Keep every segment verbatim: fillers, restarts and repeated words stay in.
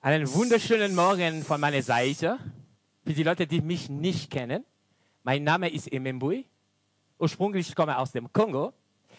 Einen wunderschönen Morgen von meiner Seite. Für die Leute, die mich nicht kennen. Mein Name ist Emembui. Ursprünglich komme ich aus dem Kongo.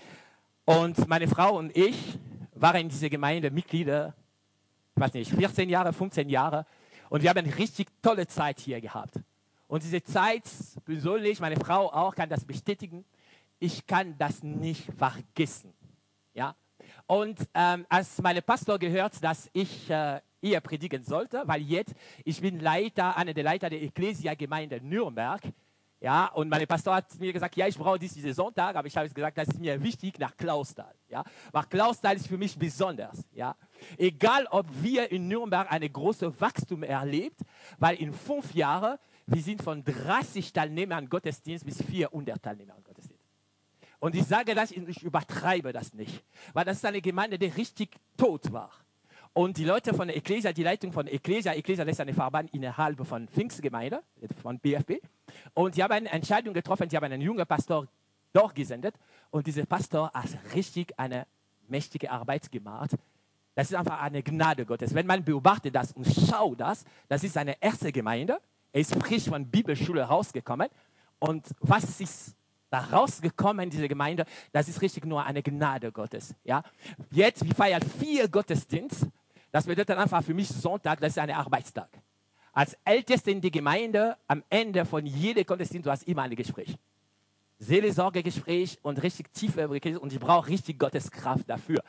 Und meine Frau und ich waren in dieser Gemeinde Mitglieder, ich weiß nicht, vierzehn Jahre, fünfzehn Jahre. Und wir haben eine richtig tolle Zeit hier gehabt. Und diese Zeit, persönlich, meine Frau auch, kann das bestätigen. Ich kann das nicht vergessen. Ja? Und ähm, als mein Pastor gehört, dass ich äh, hier predigen sollte, weil jetzt, ich bin Leiter, einer der Leiter der Ecclesia-Gemeinde Nürnberg. Ja, und mein Pastor hat mir gesagt, ja, ich brauche dies, diesen Sonntag, aber ich habe gesagt, das ist mir wichtig nach Clausthal. Ja, weil Clausthal ist für mich besonders. Ja, egal, ob wir in Nürnberg eine große Wachstum erlebt, weil in fünf Jahren, wir sind von dreißig Teilnehmern Gottesdienst bis vierhundert Teilnehmern Gottesdienst. Und ich sage das, ich übertreibe das nicht, weil das ist eine Gemeinde, die richtig tot war. Und die Leute von der Ecclesia, die Leitung von der Ecclesia, Ecclesia ist eine Verband innerhalb von Pfingstgemeinde, von B F B. Und sie haben eine Entscheidung getroffen, sie haben einen jungen Pastor durchgesendet. Und dieser Pastor hat richtig eine mächtige Arbeit gemacht. Das ist einfach eine Gnade Gottes. Wenn man beobachtet das und schaut das, das ist seine erste Gemeinde. Er ist frisch von der Bibelschule rausgekommen. Und was ist da rausgekommen in diese Gemeinde? Das ist richtig nur eine Gnade Gottes. Ja? Jetzt, wir feiern vier Gottesdienste. Das bedeutet einfach für mich Sonntag, das ist ein Arbeitstag. Als Ältester in der Gemeinde, am Ende von jedem Gottesdienst, du hast immer ein Gespräch. Seelsorgegespräch und richtig tiefe Gespräche und ich brauche richtig Gottes Kraft dafür.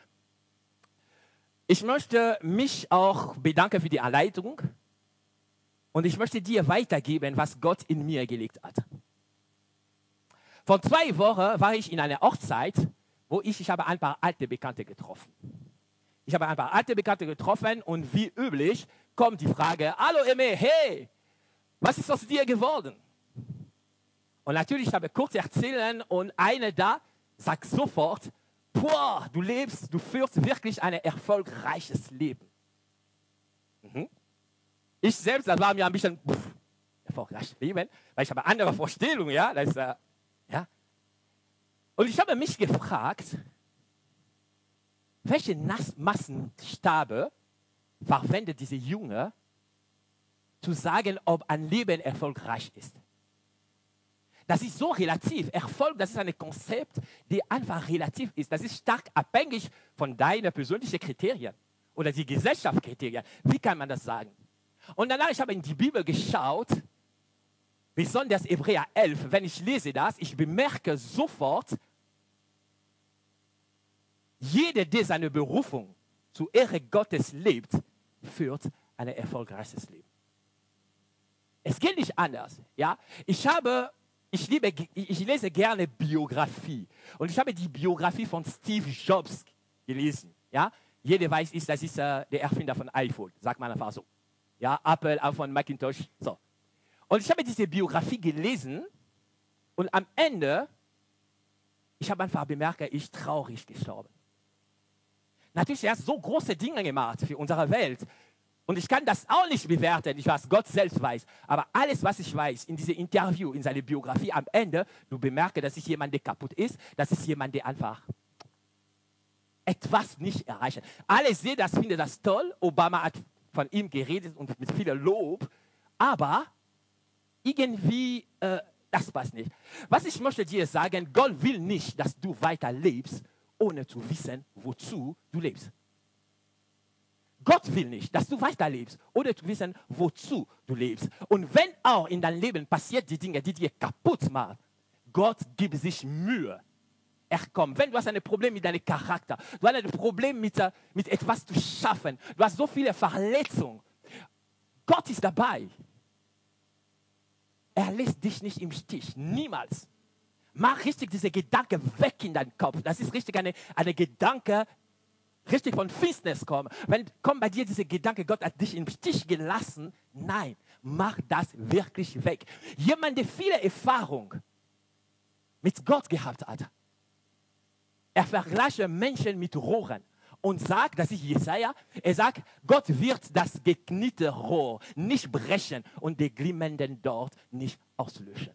Ich möchte mich auch bedanken für die Anleitung und ich möchte dir weitergeben, was Gott in mir gelegt hat. Vor zwei Wochen war ich in einer Hochzeit, wo ich, ich habe ein paar alte Bekannte getroffen. Ich habe ein paar alte Bekannte getroffen und wie üblich kommt die Frage, hallo Emme, hey, was ist aus dir geworden? Und natürlich habe ich kurz erzählen und eine da sagt sofort, boah, du lebst, du führst wirklich ein erfolgreiches Leben. Mhm. Ich selbst, das war mir ein bisschen, pff, erfolgreiches Leben, weil ich habe andere Vorstellungen, ja, das ist, äh, ja. Und ich habe mich gefragt, welche Maßstabe verwendet diese Junge, zu sagen, ob ein Leben erfolgreich ist? Das ist so relativ. Erfolg, das ist ein Konzept, das einfach relativ ist. Das ist stark abhängig von deinen persönlichen Kriterien oder die Gesellschaftskriterien. Wie kann man das sagen? Und danach, ich habe in die Bibel geschaut, besonders Hebräer elf. Wenn ich lese das, ich bemerke sofort, jeder, der seine Berufung zur Ehre Gottes lebt, führt ein erfolgreiches Leben. Es geht nicht anders. Ja? Ich, habe, ich, liebe, ich lese gerne Biografie. Und ich habe die Biografie von Steve Jobs gelesen. Ja? Jeder weiß, ist, das ist äh, der Erfinder von iPhone, sagt man einfach so. Ja? Apple, iPhone, Macintosh. So. Und ich habe diese Biografie gelesen und am Ende, ich habe einfach bemerkt, er ist traurig gestorben. Natürlich, er hat so große Dinge gemacht für unsere Welt. Und ich kann das auch nicht bewerten, ich weiß, Gott selbst weiß. Aber alles, was ich weiß, in diesem Interview, in seiner Biografie, am Ende, du bemerkst, das ist jemand, der kaputt ist. Das ist jemand, der einfach etwas nicht erreicht. Alle sehen das, finden das toll. Obama hat von ihm geredet und mit viel Lob. Aber irgendwie, äh, das passt nicht. Was ich möchte dir sagen, Gott will nicht, dass du weiter lebst, ohne zu wissen, wozu du lebst. Gott will nicht, dass du weiterlebst, ohne zu wissen, wozu du lebst. Und wenn auch in deinem Leben passiert die Dinge, die dir kaputt machen, Gott gibt sich Mühe. Er kommt. Wenn du hast ein Problem mit deinem Charakter, du hast ein Problem mit, mit etwas zu schaffen, du hast so viele Verletzungen, Gott ist dabei. Er lässt dich nicht im Stich, niemals. Mach richtig diese Gedanken weg in deinen Kopf. Das ist richtig eine, eine Gedanke, richtig von Finsternis kommen. Wenn kommt bei dir diese Gedanke, Gott hat dich im Stich gelassen. Nein, mach das wirklich weg. Jemand, der viele Erfahrung mit Gott gehabt hat, er vergleicht Menschen mit Rohren und sagt, das ist Jesaja, er sagt, Gott wird das geknitterte Rohr nicht brechen und die glimmenden dort nicht auslöschen.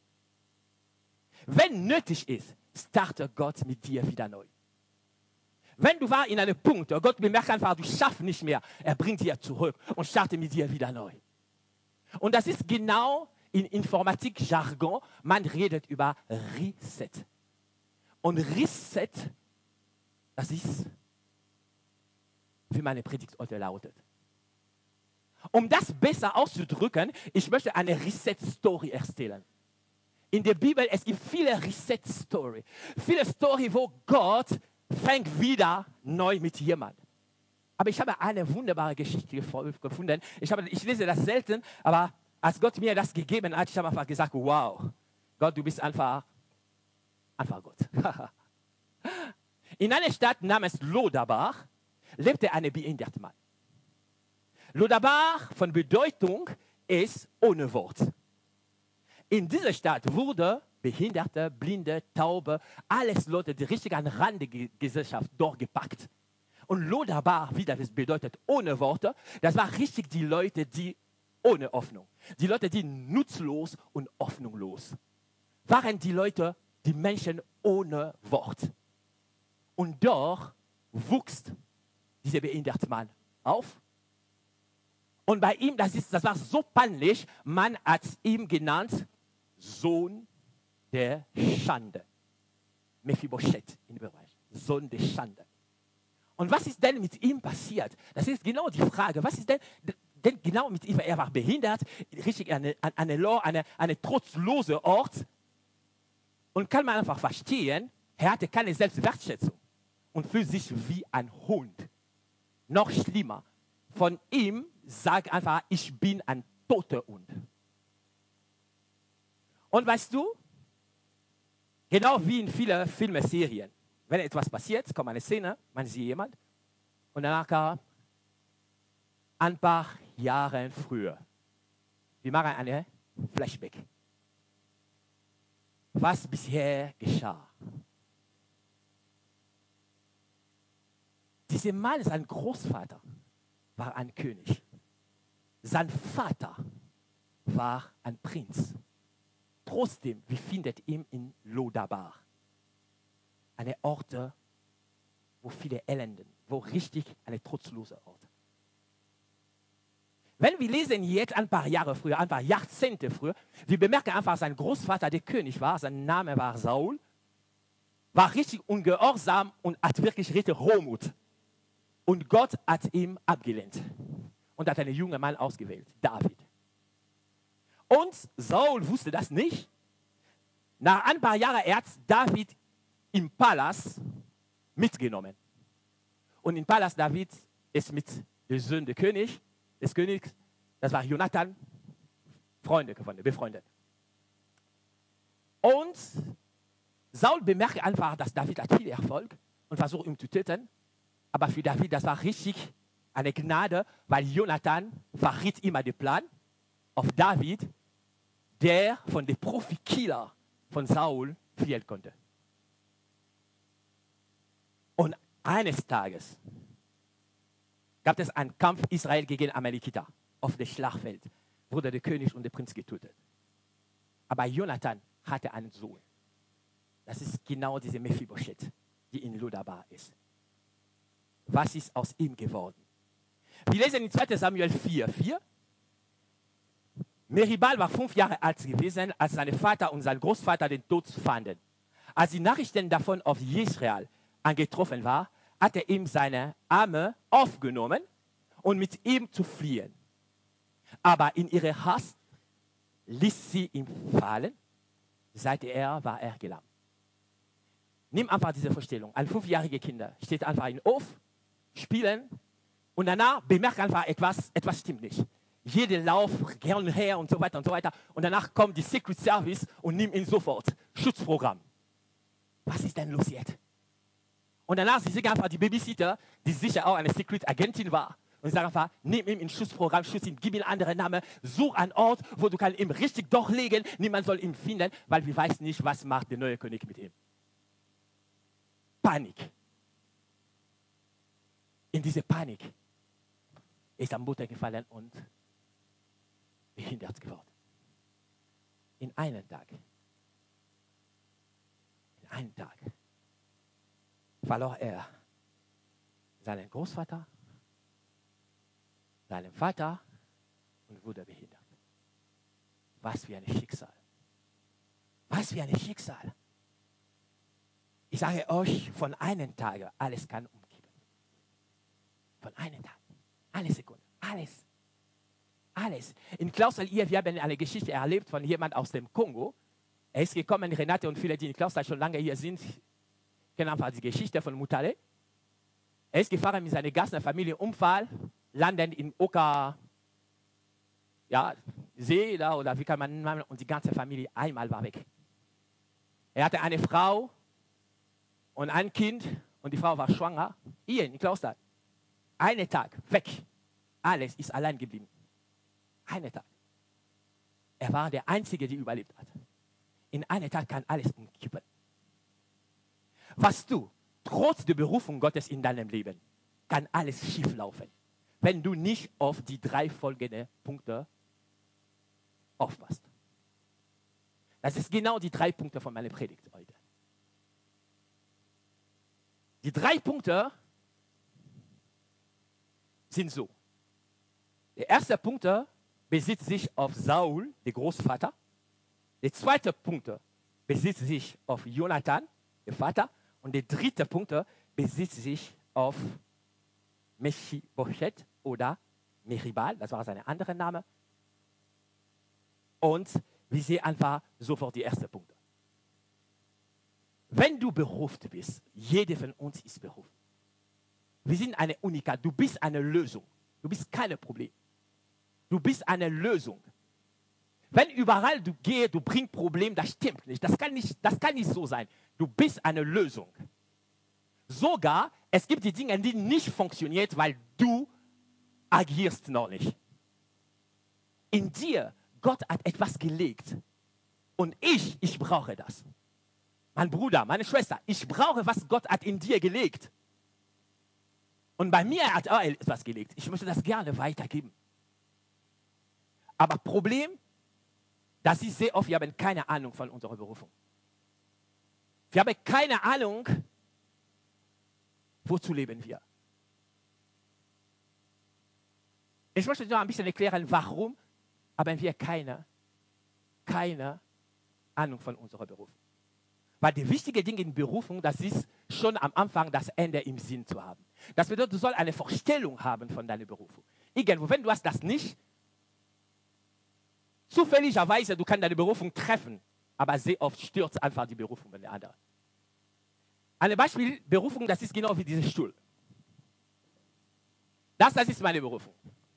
Wenn nötig ist, startet Gott mit dir wieder neu. Wenn du war in einem Punkt, Gott bemerkt einfach, du schaffst nicht mehr, er bringt dir zurück und startet mit dir wieder neu. Und das ist genau in Informatik-Jargon, man redet über Reset. Und Reset, das ist, wie meine Predigt heute lautet. Um das besser auszudrücken, ich möchte eine Reset-Story erzählen. In der Bibel, es gibt viele Reset-Story. Viele Story, wo Gott fängt wieder neu mit jemandem. Aber ich habe eine wunderbare Geschichte gefunden. Ich, habe, ich lese das selten, aber als Gott mir das gegeben hat, ich habe einfach gesagt, wow, Gott, du bist einfach, einfach Gott. In einer Stadt namens Lodabar lebte ein behinderter Mann. Lodabar von Bedeutung ist ohne Wort. In dieser Stadt wurde Behinderte, Blinde, Taube, alles Leute, die richtig an Rand der Gesellschaft dort gepackt. Und Lodabar, wie das bedeutet, ohne Worte, das waren richtig die Leute, die ohne Hoffnung. Die Leute, die nutzlos und hoffnungslos waren die Leute, die Menschen ohne Wort. Und dort wuchs dieser behinderte Mann auf. Und bei ihm, das, ist, das war so peinlich, man hat ihn genannt Sohn der Schande. Mephibosheth in Bereich. Sohn der Schande. Und was ist denn mit ihm passiert? Das ist genau die Frage. Was ist denn, denn genau mit ihm? Er war behindert, richtig eine, eine, eine, eine trostlose Ort. Und kann man einfach verstehen, er hatte keine Selbstwertschätzung und fühlt sich wie ein Hund. Noch schlimmer. Von ihm sagt einfach, ich bin ein toter Hund. Und weißt du, genau wie in vielen Filmen, Serien, wenn etwas passiert, kommt eine Szene, man sieht jemand und danach ein paar Jahre früher, wir machen eine Flashback. Was bisher geschah. Dieser Mann, sein Großvater, war ein König. Sein Vater war ein Prinz. Trotzdem, wir finden ihn in Lodabar. Eine Orte, wo viele elenden, wo richtig eine trostlose Ort. Wenn wir lesen jetzt ein paar Jahre früher, ein paar Jahrzehnte früher, wir bemerken einfach, sein Großvater, der König war, sein Name war Saul, war richtig ungehorsam und hat wirklich richtig Hochmut. Und Gott hat ihn abgelehnt und hat einen jungen Mann ausgewählt, David. Und Saul wusste das nicht. Nach ein paar Jahren er hat David im Palast mitgenommen. Und im Palast David ist mit dem Sohn des Königs, des Königs, das war Jonathan, Freunde gefunden, befreundet. Und Saul bemerkt einfach, dass David hat viel Erfolg und versucht ihn zu töten. Aber für David, das war richtig eine Gnade, weil Jonathan verriet immer den Plan auf David, der von den Profikiller von Saul fliehen konnte. Und eines Tages gab es einen Kampf Israel gegen Amalekiter. Auf dem Schlachtfeld wurde der König und der Prinz getötet. Aber Jonathan hatte einen Sohn. Das ist genau diese Mephibosheth, die in Lodabar ist. Was ist aus ihm geworden? Wir lesen in zweiter Samuel vier, vier. Meribal war fünf Jahre alt gewesen, als sein Vater und sein Großvater den Tod fanden. Als die Nachrichten davon auf Israel angetroffen war, hat er ihm seine Arme aufgenommen und mit ihm zu fliehen. Aber in ihrer Hast ließ sie ihn fallen. Seit er war er gelähmt. Nimm einfach diese Vorstellung. Ein fünfjähriger Kind steht einfach in den Hof, spielen und danach bemerkt einfach etwas, etwas stimmt nicht. Jeder lauft gern her und so weiter und so weiter. Und danach kommt die Secret Service und nimmt ihn sofort. Schutzprogramm. Was ist denn los jetzt? Und danach sie sagen einfach die Babysitter, die sicher auch eine Secret Agentin war. Und sie sagen einfach, nimm ihn ins Schutzprogramm, schütz ihn, gib ihm einen anderen Namen, such einen Ort, wo du kannst ihn richtig durchlegen. Niemand soll ihn finden, weil wir wissen nicht, was macht der neue König mit ihm. Panik. In diese Panik ist am Boden gefallen und behindert geworden. In einem Tag. In einem Tag verlor er seinen Großvater, seinem Vater und wurde behindert. Was für ein Schicksal. Was für ein Schicksal. Ich sage euch, von einem Tag, alles kann umkippen. Von einem Tag. Eine Sekunde. Alles. Alles. In Klausthal hier, wir haben eine Geschichte erlebt von jemand aus dem Kongo. Er ist gekommen, Renate und viele, die in Klausthal schon lange hier sind, kennen einfach die Geschichte von Mutale. Er ist gefahren mit seiner ganzen Familie, Unfall, landen in Oka, ja, See, da, oder wie kann man nennen, und die ganze Familie einmal war weg. Er hatte eine Frau und ein Kind und die Frau war schwanger, hier in Klausthal. Einen Tag, weg. Alles ist allein geblieben. Einen Tag. Er war der Einzige, der überlebt hat. In einem Tag kann alles umkippen. Was du, trotz der Berufung Gottes in deinem Leben, kann alles schief laufen, wenn du nicht auf die drei folgenden Punkte aufpasst. Das ist genau die drei Punkte von meiner Predigt heute. Die drei Punkte sind so. Der erste Punkt bezieht sich auf Saul, der Großvater. Der zweite Punkt bezieht sich auf Jonathan, der Vater. Und der dritte Punkt bezieht sich auf Mephibosheth oder Meribal, das war sein anderer Name. Und wir sehen einfach sofort die ersten Punkte. Wenn du berufen bist, jeder von uns ist berufen. Wir sind eine Unikat, du bist eine Lösung. Du bist kein Problem. Du bist eine Lösung. Wenn überall du gehst, du bringst Probleme, das stimmt nicht. Das kann nicht, das kann nicht so sein. Du bist eine Lösung. Sogar, es gibt die Dinge, die nicht funktionieren, weil du agierst noch nicht. In dir, Gott hat etwas gelegt. Und ich, ich brauche das. Mein Bruder, meine Schwester, ich brauche, was Gott hat in dir gelegt. Und bei mir hat er etwas gelegt. Ich möchte das gerne weitergeben. Aber Problem, dass ich sehr oft, wir haben keine Ahnung von unserer Berufung. Wir haben keine Ahnung, wozu leben wir. Ich möchte noch ein bisschen erklären, warum haben wir keine, keine Ahnung von unserer Berufung. Weil die wichtige Dinge in Berufung, das ist schon am Anfang das Ende im Sinn zu haben. Das bedeutet, du sollst eine Vorstellung haben von deiner Berufung. Irgendwo, wenn du hast das nicht, zufälligerweise, du kannst deine Berufung treffen, aber sehr oft stürzt einfach die Berufung von der anderen. Ein Beispiel, Berufung, das ist genau wie dieser Stuhl. Das, das ist meine Berufung.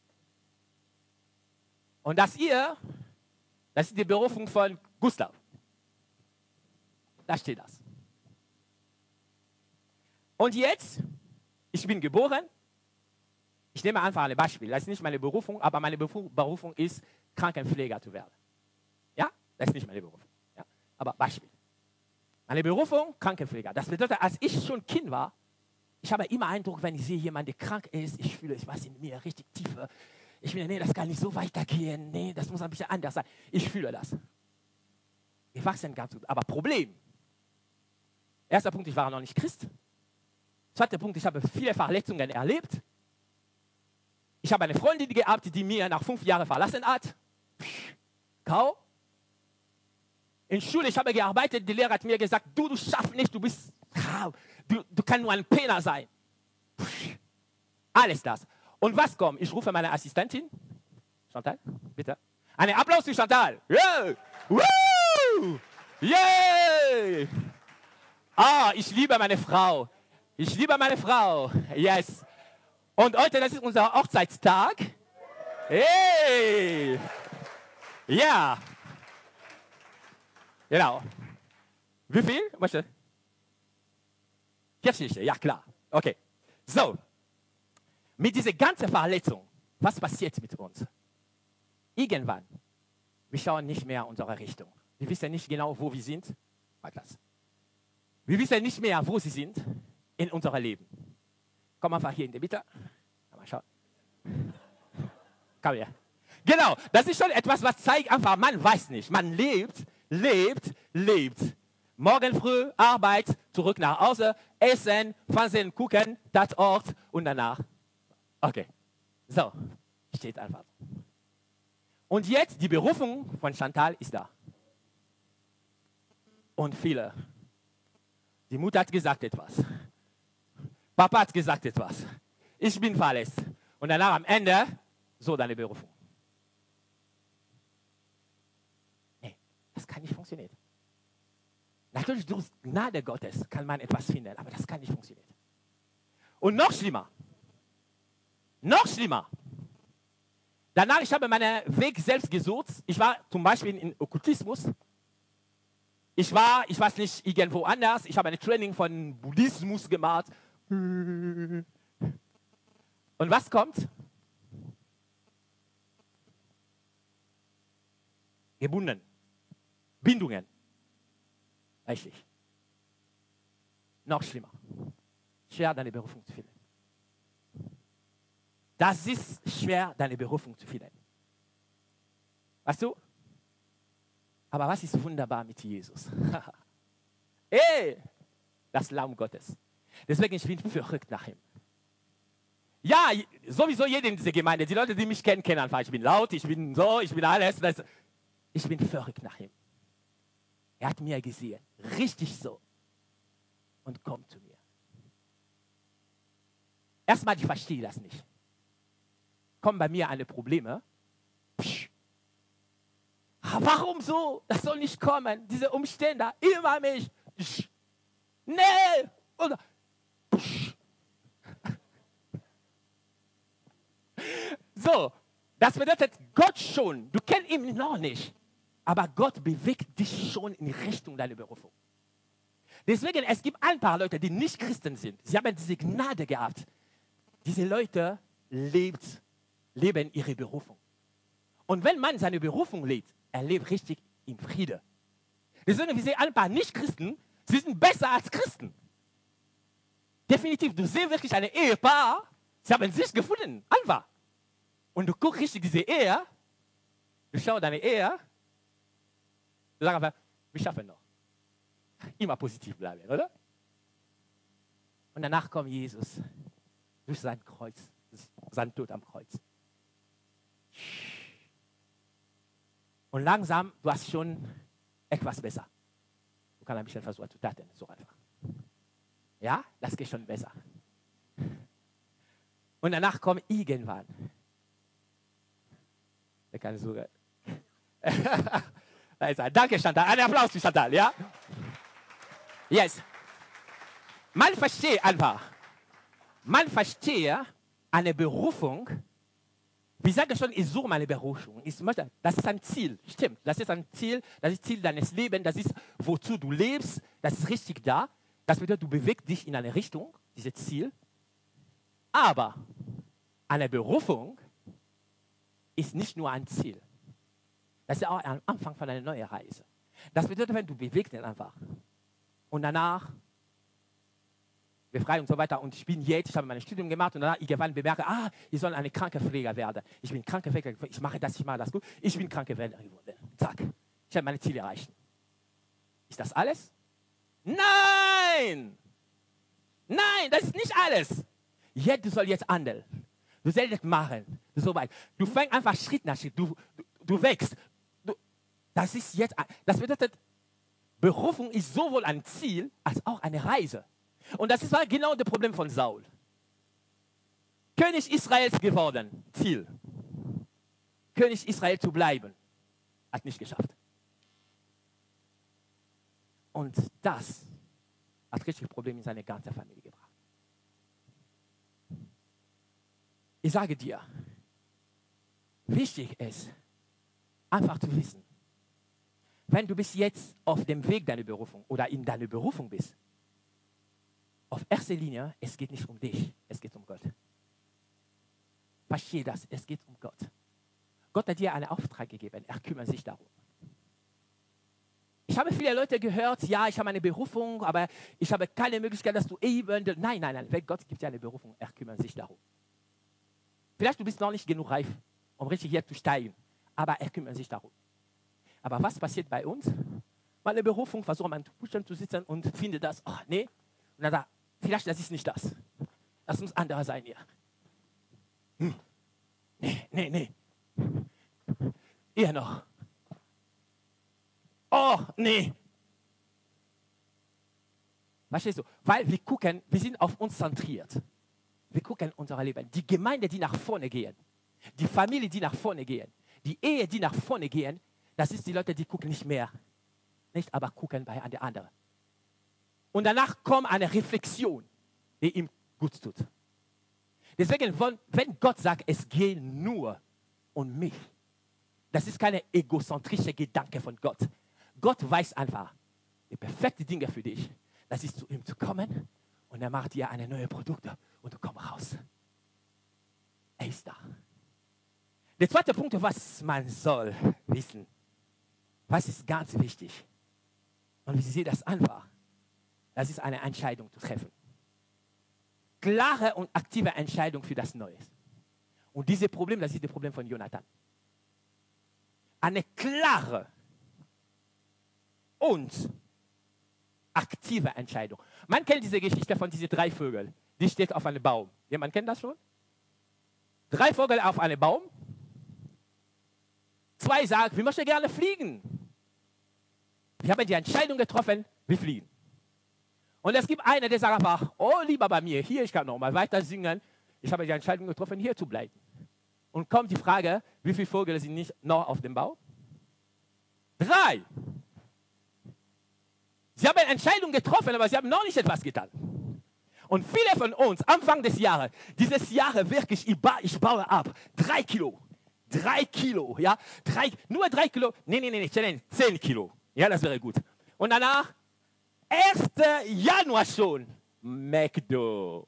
Und das hier, das ist die Berufung von Gustav. Da steht das. Und jetzt, ich bin geboren. Ich nehme einfach ein Beispiel. Das ist nicht meine Berufung, aber meine Berufung ist, Krankenpfleger zu werden. Ja, das ist nicht meine Berufung. Ja? Aber Beispiel. Meine Berufung, Krankenpfleger. Das bedeutet, als ich schon Kind war, ich habe immer Eindruck, wenn ich sehe, jemand, der krank ist, ich fühle, ich weiß in mir richtig tiefer. Ich finde, nee, das kann nicht so weitergehen. Nee, das muss ein bisschen anders sein. Ich fühle das. Wir wachsen ganz gut. Aber Problem. Erster Punkt, ich war noch nicht Christ. Zweiter Punkt, ich habe viele Verletzungen erlebt. Ich habe eine Freundin gehabt, die mir nach fünf Jahren verlassen hat. Kau. In Schule, ich habe gearbeitet, die Lehrer hat mir gesagt, du, du schaffst nicht, du bist, du, du kannst nur ein Penner sein. Alles das. Und was kommt? Ich rufe meine Assistentin. Chantal, bitte. Einen Applaus für Chantal. Yeah. Woo. Yeah. Ah, ich liebe meine Frau. Ich liebe meine Frau. Yes. Und heute, das ist unser Hochzeitstag. Hey. Ja. Genau. Wie viel? Möchte? Kirchliche, ja klar. Okay. So. Mit dieser ganzen Verletzung, was passiert mit uns? Irgendwann, wir schauen nicht mehr in unsere Richtung. Wir wissen nicht genau, wo wir sind. Wir wissen nicht mehr, wo sie sind in unserem Leben. Komm einfach hier in die Mitte. Mal schauen. Komm her. Genau, das ist schon etwas, was zeigt einfach, man weiß nicht. Man lebt, lebt, lebt. Morgen früh, Arbeit, zurück nach Hause, essen, Fernsehen gucken, Tatort und danach. Okay. So, steht einfach. Und jetzt, die Berufung von Chantal ist da. Und viele. Die Mutter hat gesagt etwas. Papa hat gesagt etwas. Ich bin verletzt. Und danach am Ende, so deine Berufung. Nee, das kann nicht funktionieren. Natürlich, durch Gnade Gottes kann man etwas finden, aber das kann nicht funktionieren. Und noch schlimmer. Noch schlimmer. Danach, ich habe meinen Weg selbst gesucht. Ich war zum Beispiel in Okkultismus. Ich war, ich weiß nicht, irgendwo anders. Ich habe ein Training von Buddhismus gemacht. Und was kommt? Gebunden. Bindungen. Richtig. Noch schlimmer. Schwer, deine Berufung zu finden. Das ist schwer, deine Berufung zu finden. Weißt du? Aber was ist wunderbar mit Jesus? Hey, das Lamm Gottes. Deswegen, ich bin verrückt nach ihm. Ja, sowieso jeder in dieser Gemeinde, die Leute, die mich kennen, kennen einfach, ich bin laut, ich bin so, ich bin alles. Das, ich bin verrückt nach ihm. Er hat mir gesehen, richtig so. Und kommt zu mir. Erstmal, ich verstehe das nicht. Kommen bei mir eine Probleme. Psch. Warum so? Das soll nicht kommen. Diese Umstände, immer mich. Psch. Nee. Oder. Psch. So, das bedeutet Gott schon. Du kennst ihn noch nicht. Aber Gott bewegt dich schon in Richtung deiner Berufung. Deswegen, es gibt ein paar Leute, die nicht Christen sind. Sie haben diese Gnade gehabt. Diese Leute lebt, leben ihre Berufung. Und wenn man seine Berufung lebt, er lebt richtig in Friede. Deswegen, wir sehen ein paar Nicht-Christen, sie sind besser als Christen. Definitiv, du siehst wirklich ein Ehepaar, sie haben sich gefunden, einfach. Und du guckst richtig diese Ehe, du schaust deine Ehe, du sagst einfach, wir schaffen noch. Immer positiv bleiben, oder? Und danach kommt Jesus durch sein Kreuz, sein Tod am Kreuz. Und langsam, du hast schon etwas besser. Du kannst ein bisschen versuchen zu taten, so einfach. Ja, das geht schon besser. Und danach kommt irgendwann. Der kann sogar. Da ist er. Danke, Chantal. Ein Applaus für Chantal, ja? Yes. Man versteht einfach. Man versteht eine Berufung. Wir sagen schon, ich suche meine Berufung. Ich möchte, das ist ein Ziel. Stimmt. Das ist ein Ziel. Das ist Ziel deines Lebens. Das ist, wozu du lebst. Das ist richtig da. Das bedeutet, du bewegst dich in eine Richtung, dieses Ziel. Aber eine Berufung ist nicht nur ein Ziel. Das ist auch ein Anfang von einer neuen Reise. Das bedeutet, wenn du bewegst dich einfach. Und danach Befreiung und so weiter. Und ich bin jetzt, ich habe mein Studium gemacht und danach irgendwann bemerke, ah, ich soll eine Krankenpfleger werden. Ich bin Krankenpfleger, ich mache das, ich mache das gut. Ich bin Krankenpfleger geworden. Zack. Ich habe meine Ziele erreicht. Ist das alles? Nein! Nein, das ist nicht alles. Jetzt, du sollst jetzt handeln. Du sollst jetzt machen. So weit. Du fängst einfach Schritt nach Schritt. Du, du, du wächst. Du, das ist jetzt, das bedeutet, Berufung ist sowohl ein Ziel als auch eine Reise. Und das ist genau das Problem von Saul. König Israels geworden, Ziel. König Israel zu bleiben, hat nicht geschafft. Und das hat richtig Probleme in seine ganze Familie gebracht. Ich sage dir, wichtig ist, einfach zu wissen, wenn du bis jetzt auf dem Weg deiner Berufung oder in deiner Berufung bist, auf erster Linie, es geht nicht um dich, es geht um Gott. Verstehe das, es geht um Gott. Gott hat dir einen Auftrag gegeben, er kümmert sich darum. Ich habe viele Leute gehört, ja, ich habe eine Berufung, aber ich habe keine Möglichkeit, dass du eben... Nein, nein, nein, wenn Gott gibt dir eine Berufung, er kümmert sich darum. Vielleicht du bist noch nicht genug reif, um richtig hier zu steigen, aber er kümmert sich darum. Aber was passiert bei uns? meine Berufung, versuche meinen Zustand zu sitzen und finde das, oh nee. Und dann sagt, vielleicht das ist nicht das. Das muss anderer sein hier. Hm. Nee, nee, nee. Eher noch. Oh, nee. Verstehst du? Weil wir gucken, wir sind auf uns zentriert. Wir gucken unser Leben. Die Gemeinde, die nach vorne gehen, die Familie, die nach vorne gehen, die Ehe, die nach vorne gehen, das ist die Leute, die gucken nicht mehr. Nicht, aber gucken bei der anderen. Und danach kommt eine Reflexion, die ihm gut tut. Deswegen, wenn Gott sagt, es geht nur um mich, das ist keine egozentrische Gedanke von Gott. Gott weiß einfach, die perfekten Dinge für dich, das ist zu ihm zu kommen und er macht dir eine neue Produkte und du kommst raus. Er ist da. Der zweite Punkt, was man soll wissen, was ist ganz wichtig und wie Sie das einfach, das ist eine Entscheidung zu treffen. Klare und aktive Entscheidung für das Neue. Und dieses Problem, das ist das Problem von Jonathan. Eine klare und aktive Entscheidung. Man kennt diese Geschichte von diesen drei Vögeln. Die steht auf einem Baum. Jemand kennt das schon? Drei Vögel auf einem Baum. Zwei sagen, wir möchten gerne fliegen. Wir haben die Entscheidung getroffen, wir fliegen. Und es gibt einen, der sagt einfach, oh, lieber bei mir, hier, ich kann noch mal weiter singen. Ich habe die Entscheidung getroffen, hier zu bleiben. Und kommt die Frage, wie viele Vögel sind nicht noch auf dem Baum? Drei. Sie haben eine Entscheidung getroffen, aber sie haben noch nicht etwas getan. Und viele von uns, Anfang des Jahres, dieses Jahr wirklich, ich, ba, ich baue ab, drei Kilo. Drei Kilo, ja, drei, nur drei Kilo, nee, nee, nee, nee, zehn Kilo. Ja, das wäre gut. Und danach, erster Januar schon, McDo.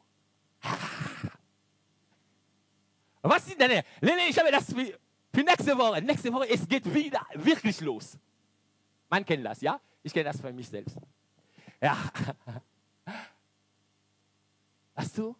Was ist denn? Nee, nee, ich habe das für, für nächste Woche. Nächste Woche, es geht wieder wirklich los. Man kennt das, ja? Ich kenne das für mich selbst. Ja. Hast du?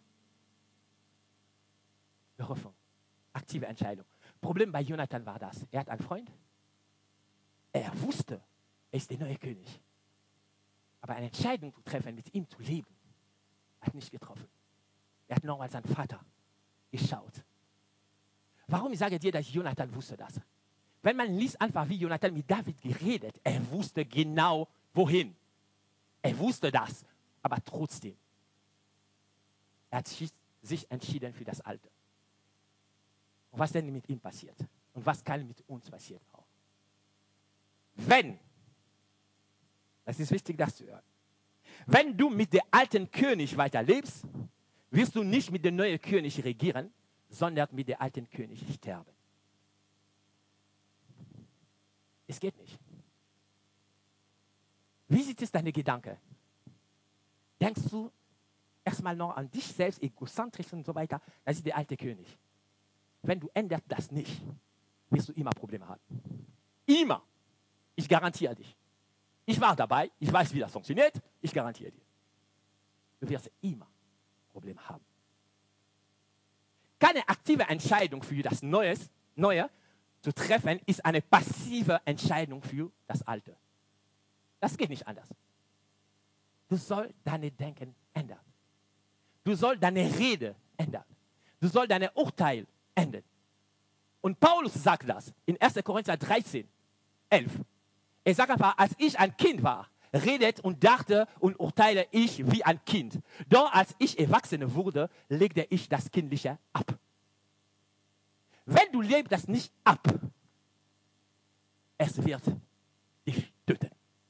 Berufung. Aktive Entscheidung. Problem bei Jonathan war das. Er hat einen Freund. Er wusste, er ist der neue König. Aber eine Entscheidung zu treffen, mit ihm zu leben, hat nicht getroffen. Er hat nochmal seinen Vater geschaut. Warum ich sage dir, dass Jonathan wusste das? Wenn man liest einfach, wie Jonathan mit David geredet, er wusste genau, wohin. Er wusste das, aber trotzdem. Er hat sich entschieden für das Alte. Und was denn mit ihm passiert? Und was kann mit uns passieren auch? Wenn, das ist wichtig, das zu hören, wenn du mit dem alten König weiterlebst, wirst du nicht mit dem neuen König regieren, sondern mit dem alten König sterben. Es geht nicht. Wie sieht es deine Gedanken? Denkst du erstmal noch an dich selbst, egozentrisch und so weiter? Das ist der alte König. Wenn du änderst das nicht, wirst du immer Probleme haben. Immer. Ich garantiere dich. Ich war dabei, ich weiß, wie das funktioniert, ich garantiere dir. Du wirst immer Probleme haben. Keine aktive Entscheidung für das Neues, Neue zu treffen, ist eine passive Entscheidung für das Alte. Das geht nicht anders. Du sollst deine Denken ändern. Du sollst deine Rede ändern. Du sollst deine Urteil ändern. Und Paulus sagt das in erster Korinther dreizehn, elf. Er sagt einfach, als ich ein Kind war, redet und dachte und urteile ich wie ein Kind. Doch als ich Erwachsene wurde, legte ich das Kindliche ab. Wenn du lebst das nicht ab, es wird dich töten.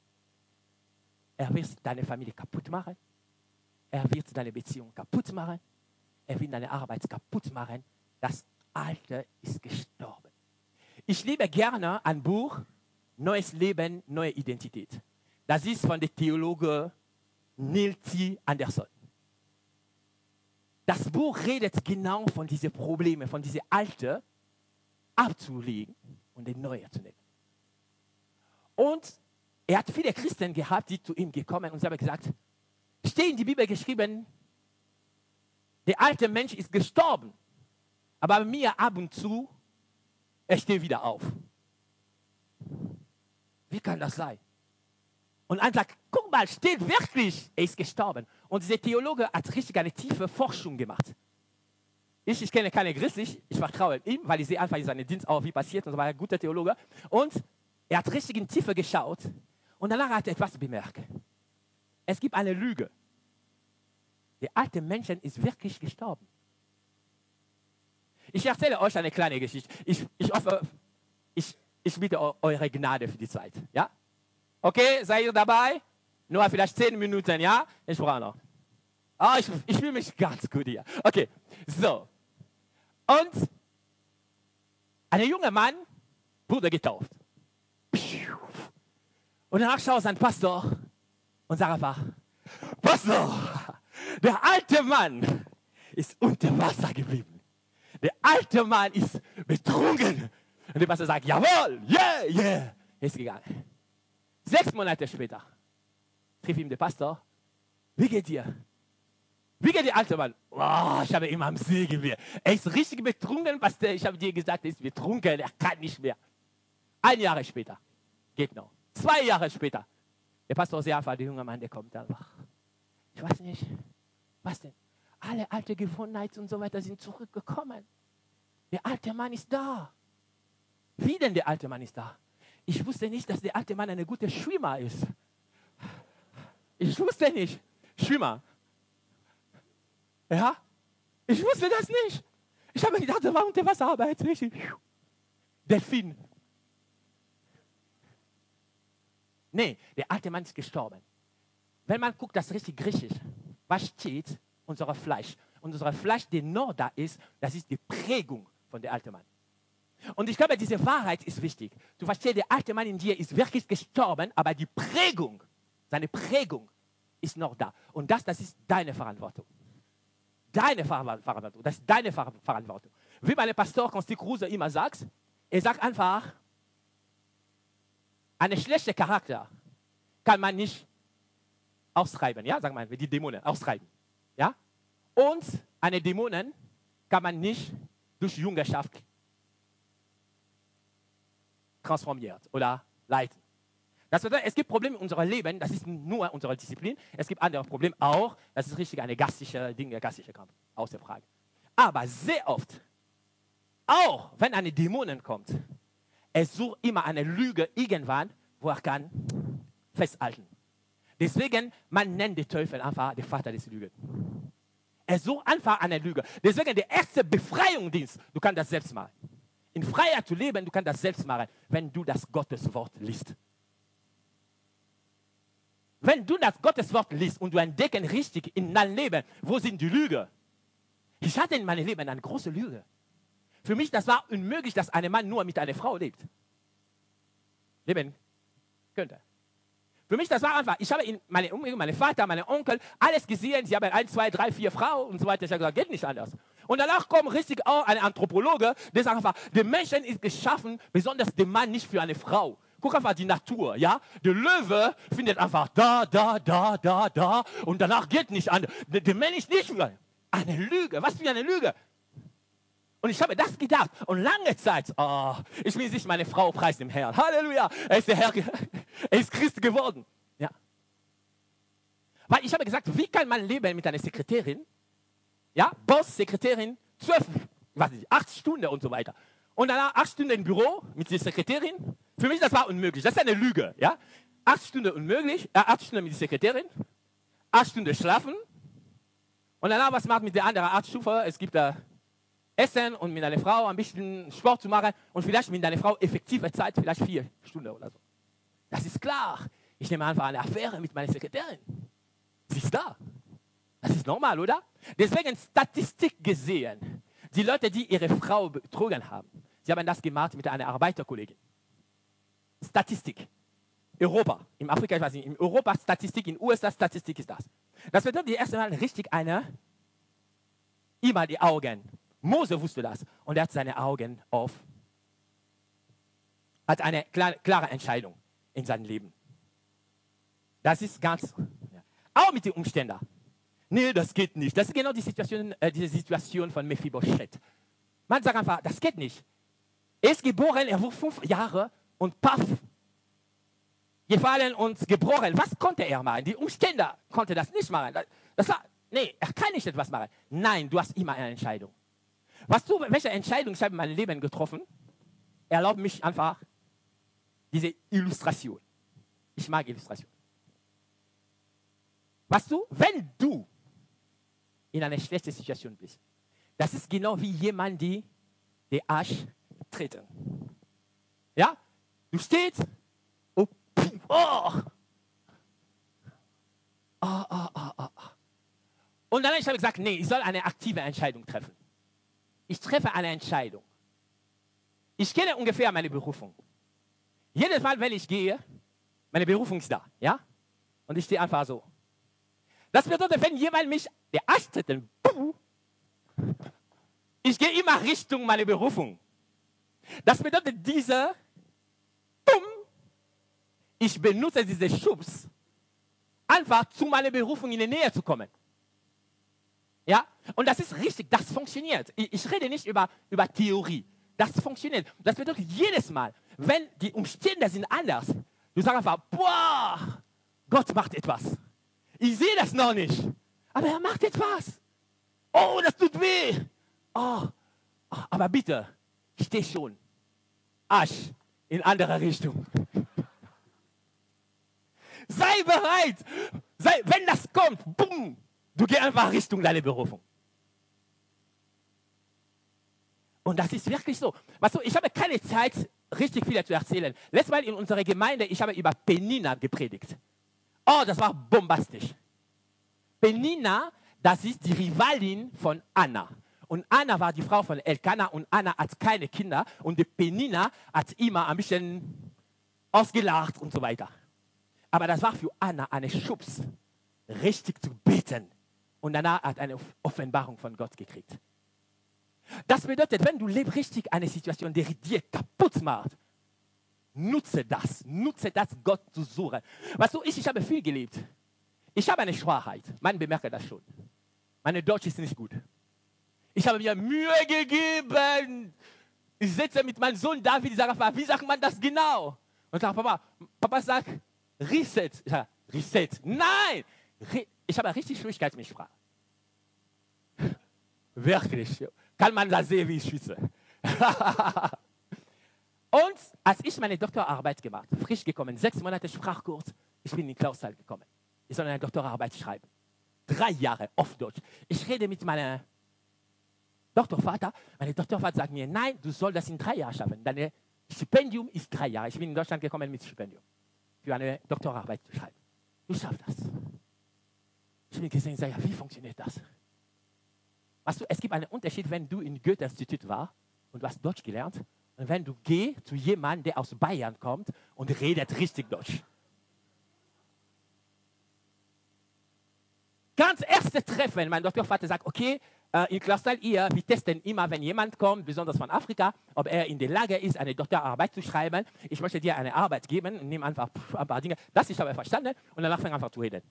Er wird deine Familie kaputt machen. Er wird deine Beziehung kaputt machen. Er wird deine Arbeit kaputt machen. Das Alte ist gestorben. Ich liebe gerne ein Buch, Neues Leben, neue Identität. Das ist von der Theologe Neil T. Anderson. Das Buch redet genau von diesen Problemen, von diesen Alten abzulegen und den Neuen zu nehmen. Und er hat viele Christen gehabt, die zu ihm gekommen und sie haben gesagt, steht in die Bibel geschrieben, der alte Mensch ist gestorben, aber bei mir ab und zu, er steht wieder auf. Wie kann das sein? Und einer sagt, guck mal, steht wirklich, er ist gestorben. Und dieser Theologe hat richtig eine tiefe Forschung gemacht. Ich, ich kenne keine christlich, ich vertraue ihm, weil ich sehe einfach in seinem Dienst auch, wie passiert und so weiter, ein guter Theologe. Und er hat richtig in die Tiefe geschaut und danach hat er etwas bemerkt. Es gibt eine Lüge. Der alte Mensch ist wirklich gestorben. Ich erzähle euch eine kleine Geschichte. Ich, ich hoffe, ich, ich bitte eure Gnade für die Zeit. Ja? Okay, seid ihr dabei? Nur vielleicht zehn Minuten, ja? Ich brauche noch. Oh, ich, ich fühle mich ganz gut hier. Okay, so. Und ein junger Mann wurde getauft. Und danach schaut sein Pastor und sagt einfach, Pastor, der alte Mann ist unter Wasser geblieben. Der alte Mann ist betrunken. Und der Pastor sagt, jawohl, yeah, yeah. Er ist gegangen. Sechs Monate später trifft ihm der Pastor, wie geht dir? Wie geht der alte Mann? Oh, ich habe ihn am See gewehrt. Er ist richtig betrunken, Pastor. Ich habe dir gesagt, er ist betrunken, er kann nicht mehr. Ein Jahr später, geht noch. Zwei Jahre später, der Pastor sagt einfach, der junge Mann, der kommt einfach. Ich weiß nicht, was denn? Alle alte Gewohnheiten und so weiter sind zurückgekommen. Der alte Mann ist da. Wie denn der alte Mann ist da? Ich wusste nicht, dass der alte Mann ein guter Schwimmer ist. Ich wusste nicht. Schwimmer. Ja? Ich wusste das nicht. Ich habe gedacht, er war unter Wasser, aber jetzt richtig. Delfin. Nee, der alte Mann ist gestorben. Wenn man guckt, das ist richtig griechisch. Was steht? Unser Fleisch. Und unser Fleisch, der noch da ist, das ist die Prägung von der alten Mann. Und ich glaube, diese Wahrheit ist wichtig. Du verstehst, der alte Mann in dir ist wirklich gestorben, aber die Prägung, seine Prägung ist noch da. Und das, das ist deine Verantwortung. Deine Verantwortung. Das ist deine Verantwortung. Wie mein Pastor Konsti Kruse immer sagt, er sagt einfach, einen schlechten Charakter kann man nicht austreiben. Ja, sagen wir mal, die Dämonen austreiben. Ja? Und eine Dämonen kann man nicht durch Jüngerschaft transformiert oder leiten. Das bedeutet, es gibt Probleme in unserem Leben, das ist nur unsere Disziplin. Es gibt andere Probleme auch, das ist richtig eine gastische Dinge, gastische Kampf, aus der Frage. Aber sehr oft, auch wenn eine Dämonen kommt, es sucht immer eine Lüge irgendwann, wo er kann festhalten. Deswegen, man nennt den Teufel einfach den Vater des Lügen. Er sucht einfach eine Lüge. Deswegen, der erste Befreiungsdienst, du kannst das selbst machen. In Freiheit zu leben, du kannst das selbst machen, wenn du das Gotteswort liest. Wenn du das Gotteswort liest und du entdeckst richtig in deinem Leben, wo sind die Lügen? Ich hatte in meinem Leben eine große Lüge. Für mich, das war unmöglich, dass ein Mann nur mit einer Frau lebt. Leben könnte. Für mich, das war einfach, ich habe in meine Umgebung, meine Vater, meine Onkel, alles gesehen, sie haben ein, zwei, drei, vier Frauen und so weiter. Ich habe gesagt, geht nicht anders. Und danach kommt richtig auch ein Anthropologe, der sagt einfach, der Mensch ist geschaffen, besonders der Mann nicht für eine Frau. Guck einfach die Natur, ja? Der Löwe findet einfach da, da, da, da, da und danach geht nicht anders. Der, der Mensch ist nicht für eine Lüge. Was für eine Lüge? Und ich habe das gedacht. Und lange Zeit, oh, ich will sich meine Frau preisen dem Herrn. Halleluja, er ist der Herr, er ist Christ geworden. Ja. Weil ich habe gesagt, wie kann man leben mit einer Sekretärin? Ja, Boss, Sekretärin, zwölf, was nicht, acht Stunden und so weiter. Und danach acht Stunden im Büro mit der Sekretärin. Für mich, das war unmöglich. Das ist eine Lüge. Ja? Acht Stunden unmöglich, äh, acht Stunden mit der Sekretärin, acht Stunden schlafen. Und danach, was macht mit der anderen acht Stufen? Es gibt da Essen und mit einer Frau ein bisschen Sport zu machen und vielleicht mit einer Frau effektive Zeit, vielleicht vier Stunden oder so. Das ist klar. Ich nehme einfach eine Affäre mit meiner Sekretärin. Sie ist da. Das ist normal, oder? Deswegen Statistik gesehen. Die Leute, die ihre Frau betrogen haben, sie haben das gemacht mit einer Arbeiterkollegin. Statistik. Europa. In Afrika, ich weiß nicht, in Europa Statistik, in den U S A Statistik ist das. Das bedeutet, die erste Mal richtig eine, immer die Augen. Mose wusste das und er hat seine Augen auf. Hat eine klare, klare Entscheidung in seinem Leben. Das ist ganz, ja. Auch mit den Umständen. Nee, das geht nicht. Das ist genau die Situation, äh, diese Situation von Mephibosheth. Man sagt einfach, das geht nicht. Er ist geboren, er wurde fünf Jahre und paff. gefallen und gebrochen. Was konnte er machen? Die Umstände konnten das nicht machen. Das war, nee, er kann nicht etwas machen. Nein, du hast immer eine Entscheidung. Was du, welche Entscheidung ich habe in meinem Leben getroffen? Erlaub mich einfach diese Illustration. Ich mag Illustration. Weißt du, wenn du in einer schlechten Situation bist, das ist genau wie jemand, die den Arsch treten. Ja? Du stehst, oh, oh, oh, oh, oh, oh. Und dann habe ich gesagt, nee, ich soll eine aktive Entscheidung treffen. Ich treffe eine Entscheidung. Ich kenne ungefähr meine Berufung. Jedes Mal, wenn ich gehe, meine Berufung ist da, ja? Und ich stehe einfach so. Das bedeutet, wenn jemand mich der Arsch tritt, dann ich gehe immer Richtung meine Berufung. Das bedeutet, diese, bumm, ich benutze diese Schubs, einfach zu meiner Berufung in die Nähe zu kommen. Ja? Und das ist richtig, das funktioniert. Ich, ich rede nicht über, über Theorie. Das funktioniert. Das bedeutet, jedes Mal, wenn die Umstände sind anders, du sagst einfach, boah, Gott macht etwas. Ich sehe das noch nicht, aber er macht etwas. Oh, das tut weh. Oh, oh, aber bitte, steh schon. Arsch in andere Richtung. Sei bereit. Sei, wenn das kommt, bumm, du gehst einfach Richtung deiner Berufung. Und das ist wirklich so. Weißt du, ich habe keine Zeit, richtig viel zu erzählen. Letztes Mal in unserer Gemeinde, ich habe über Penina gepredigt. Oh, das war bombastisch. Penina, das ist die Rivalin von Anna. Und Anna war die Frau von Elkanah und Anna hat keine Kinder. Und die Penina hat immer ein bisschen ausgelacht und so weiter. Aber das war für Anna eine Schubs, richtig zu beten. Und danach hat eine Offenbarung von Gott gekriegt. Das bedeutet, wenn du lebst richtig eine Situation, die dir kaputt macht, nutze das. Nutze das, Gott zu suchen. Weißt du, ich, ich habe viel gelebt. Ich habe eine Schwachheit. Man bemerkt das schon. Meine Deutsch ist nicht gut. Ich habe mir Mühe gegeben. Ich sitze mit meinem Sohn David, ich sage, wie sagt man das genau? Und sage, Papa, Papa sagt, Reset. Ich sage, Reset. Nein! Ich habe richtig Schwierigkeiten mit Sprache. Wirklich. Kann man das sehen, wie ich schwitze. Und als ich meine Doktorarbeit gemacht, frisch gekommen, sechs Monate Sprachkurs, ich bin in Clausthal gekommen. Ich soll eine Doktorarbeit schreiben. Drei Jahre auf Deutsch. Ich rede mit meinem Doktorvater. Mein Doktorvater sagt mir, nein, du sollst das in drei Jahren schaffen. Dein Stipendium ist drei Jahre. Ich bin in Deutschland gekommen mit Stipendium. Für eine Doktorarbeit zu schreiben. Du schaffst das. Ich bin gesehen, sage, wie funktioniert das? Weißt du, es gibt einen Unterschied, wenn du im Goethe-Institut warst und du hast Deutsch gelernt und wenn du gehst zu jemandem, der aus Bayern kommt und redet richtig Deutsch. Ganz erste Treffen, mein Doktorvater sagt, okay, äh, in Clausthal hier, wir testen immer, wenn jemand kommt, besonders von Afrika, ob er in der Lage ist, eine Doktorarbeit zu schreiben. Ich möchte dir eine Arbeit geben und nehme einfach ein paar Dinge. Das ich habe verstanden und danach fange ich einfach zu reden.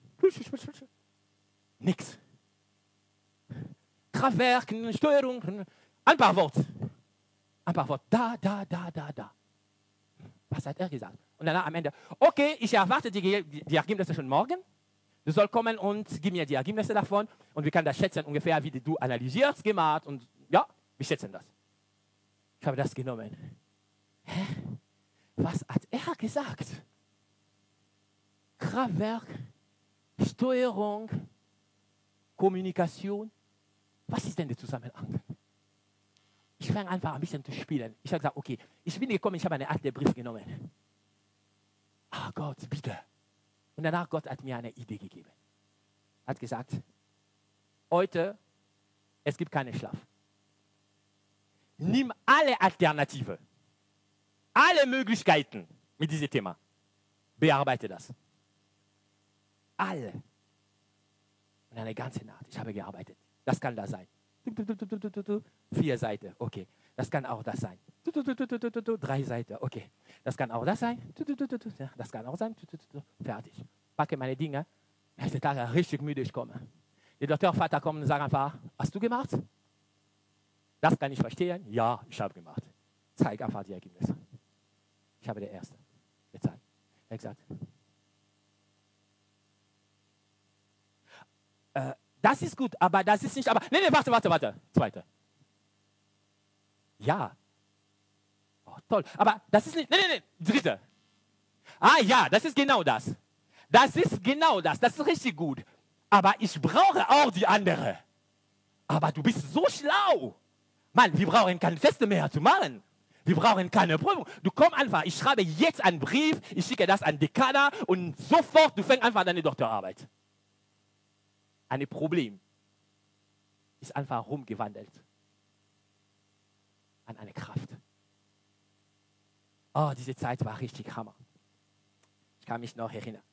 Nix. Kraftwerk, Steuerung, ein paar Worte. Ein paar Worte. Da, da, da, da, da. Was hat er gesagt? Und danach am Ende, okay, ich erwarte die, die Ergebnisse schon morgen. Du sollst kommen und gib mir die Ergebnisse davon und wir können das schätzen, ungefähr wie du analysierst, gemacht und ja, wir schätzen das. Ich habe das genommen. Hä? Was hat er gesagt? Kraftwerk, Steuerung, Kommunikation. Was ist denn der Zusammenhang? Ich fange einfach ein bisschen zu spielen. Ich habe gesagt, okay, ich bin gekommen, ich habe eine Art der Brief genommen. Ah Gott, bitte. Und danach Gott hat mir eine Idee gegeben. Hat gesagt, heute, es gibt keinen Schlaf. Nimm alle Alternativen, alle Möglichkeiten mit diesem Thema. Bearbeite das. Alle. Und eine ganze Nacht. Ich habe gearbeitet. Das kann das sein. Vier Seiten, okay. Das kann auch das sein. Drei Seiten, okay. Das kann auch das sein. Das kann auch sein. Fertig. Packe meine Dinge. Nächsten Tag richtig müde, ich komme. Der Doktorvater kommt und sagt einfach, hast du gemacht? Das kann ich verstehen. Ja, ich habe gemacht. Zeig einfach die Ergebnisse. Ich habe der Erste gezeigt. Er hat gesagt, äh, das ist gut, aber das ist nicht, aber, nee, nee, warte, warte, warte, zweite. Ja. Oh, toll, aber das ist nicht, nee, nee, nee, dritte. Ah ja, das ist genau das. Das ist genau das, das ist richtig gut. Aber ich brauche auch die andere. Aber du bist so schlau. Mann, wir brauchen keine Teste mehr zu machen. Wir brauchen keine Prüfung. Du kommst einfach, ich schreibe jetzt einen Brief, ich schicke das an Dekana und sofort, du fängst einfach deine Doktorarbeit. Ein Problem ist einfach rumgewandelt an eine Kraft. Oh, diese Zeit war richtig Hammer. Ich kann mich noch erinnern.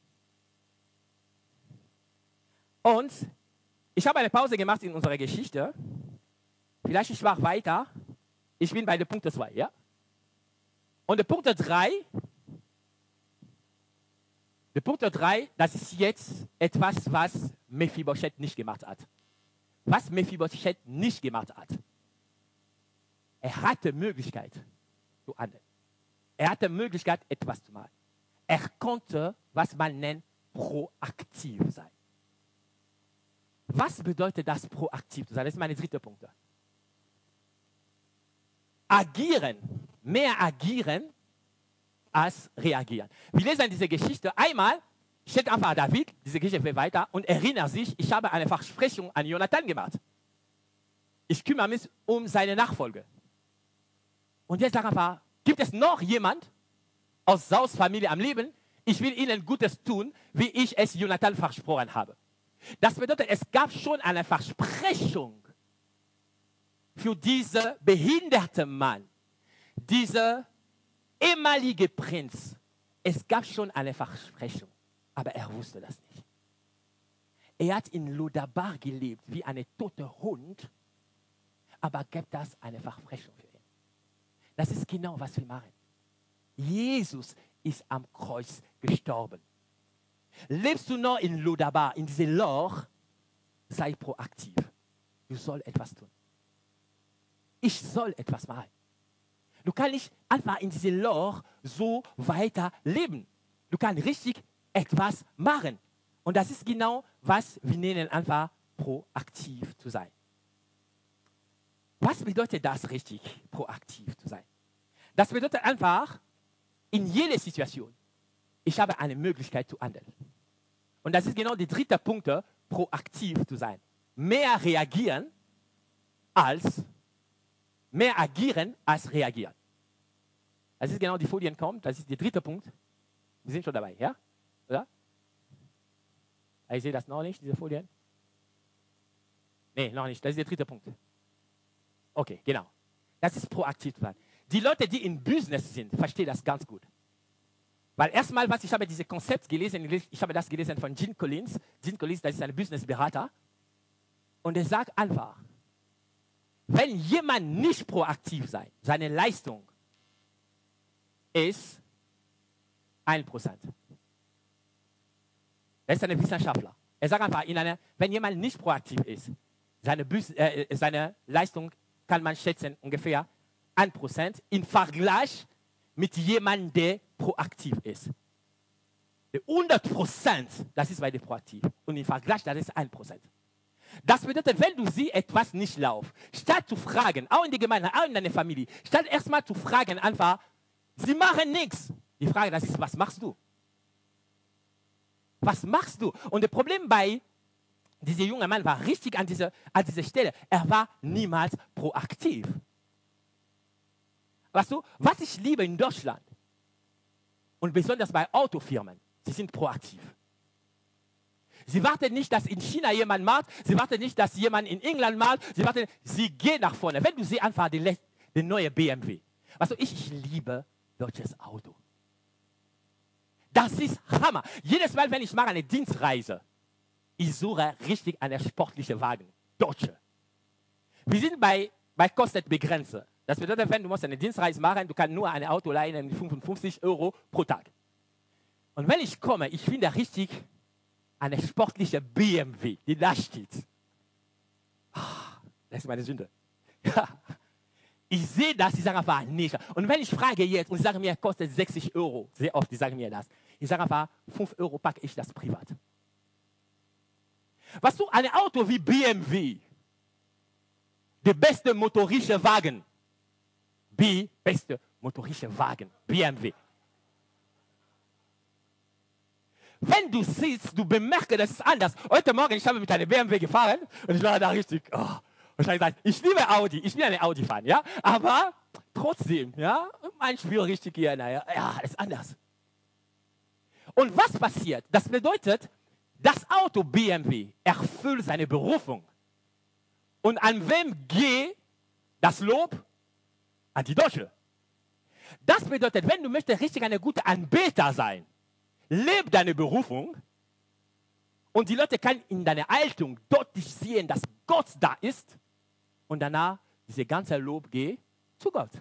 Und ich habe eine Pause gemacht in unserer Geschichte. Vielleicht ich mache weiter. Ich bin bei der Punkt zwei, ja? Und der Punkt drei, der Punkt drei, das ist jetzt etwas, was Mephibosheth nicht gemacht hat. Was Mephibosheth nicht gemacht hat. Er hatte Möglichkeit zu handeln. Er hatte Möglichkeit, etwas zu machen. Er konnte, was man nennt, proaktiv sein. Was bedeutet das, proaktiv zu sein? Das ist mein dritter Punkt. Agieren, mehr agieren als reagieren. Wir lesen diese Geschichte. Einmal steht einfach David, diese Geschichte wird weiter, und erinnert sich, ich habe eine Versprechung an Jonathan gemacht. Ich kümmere mich um seine Nachfolge. Und jetzt sagt er einfach, gibt es noch jemand aus Saus Familie am Leben? Ich will ihnen Gutes tun, wie ich es Jonathan versprochen habe. Das bedeutet, es gab schon eine Versprechung für diesen behinderten Mann, dieser ehemalige Prinz. Es gab schon eine Versprechung, aber er wusste das nicht. Er hat in Lodabar gelebt wie ein toter Hund, aber gab das eine Versprechung für ihn. Das ist genau, was wir machen. Jesus ist am Kreuz gestorben. Lebst du noch in Lodabar, in diesem Loch, sei proaktiv. Du sollst etwas tun. Ich soll etwas machen. Du kannst nicht einfach in diesem Loch so weiter leben. Du kannst richtig etwas machen. Und das ist genau, was wir nennen, einfach proaktiv zu sein. Was bedeutet das richtig, proaktiv zu sein? Das bedeutet einfach, in jeder Situation, ich habe eine Möglichkeit zu handeln. Und das ist genau der dritte Punkt, proaktiv zu sein. Mehr reagieren als, mehr agieren als reagieren. Das ist genau die Folien kommt, das ist der dritte Punkt. Wir sind schon dabei, ja? Oder? Ich sehe das noch nicht, diese Folien. Nee, noch nicht, das ist der dritte Punkt. Okay, genau. Das ist proaktiv zu sein. Die Leute, die in Business sind, verstehen das ganz gut. Weil erstmal, was ich habe dieses Konzept gelesen, ich habe das gelesen von Gene Collins. Gene Collins, das ist ein Businessberater. Und er sagt einfach, wenn jemand nicht proaktiv sein, seine Leistung ist ein Prozent. Das ist ein Wissenschaftler. Er sagt einfach, in einer, wenn jemand nicht proaktiv ist, seine, äh, seine Leistung kann man schätzen ungefähr ein Prozent im Vergleich mit jemandem, der proaktiv ist. Der hundert Prozent, das ist bei der proaktiv. Und im Vergleich, das ist ein Prozent. Das bedeutet, wenn du siehst, etwas nicht läuft, statt zu fragen, auch in der Gemeinde, auch in deiner Familie, statt erstmal zu fragen, einfach, sie machen nichts. Die Frage, das ist, was machst du? Was machst du? Und das Problem bei diesem jungen Mann war richtig an dieser, an dieser Stelle. Er war niemals proaktiv. Weißt du, was ich liebe in Deutschland und besonders bei Autofirmen, sie sind proaktiv. Sie warten nicht, dass in China jemand macht, sie warten nicht, dass jemand in England macht, sie warten, sie gehen nach vorne. Wenn du siehst einfach den, den neuen B M W, weißt du, ich, ich liebe deutsches Auto. Das ist Hammer. Jedes Mal, wenn ich mache eine Dienstreise, ich suche richtig einen sportlichen Wagen, deutsche. Wir sind bei, bei Kostet begrenzt. Das bedeutet, wenn du musst eine Dienstreise machen, du kannst nur ein Auto leihen mit fünfundfünfzig Euro pro Tag. Und wenn ich komme, ich finde richtig eine sportliche B M W, die da steht. Das ist meine Sünde. Ich sehe das, die sagen einfach nicht. Und wenn ich frage jetzt und sie sagen mir, es kostet sechzig Euro, sehr oft, die sagen mir das. Ich sage einfach, fünf Euro packe ich das privat. Was du, ein Auto wie B M W, der beste motorische Wagen, B, beste motorische Wagen, B M W. Wenn du siehst, du bemerkst, das ist anders. Heute Morgen, ich habe mit einer B M W gefahren und ich war da richtig, oh, und ich habe gesagt, ich liebe Audi, ich bin eine Audi-Fan, ja, aber trotzdem, ja, mein Spiel richtig hier, naja, ja, das ist anders. Und was passiert? Das bedeutet, das Auto B M W erfüllt seine Berufung. Und an wem geht das Lob? An die Deutsche. Das bedeutet, wenn du möchtest richtig eine gute Anbeter sein, lebe deine Berufung und die Leute können in deiner Haltung deutlich sehen, dass Gott da ist und danach diese ganze Lob geht zu Gott.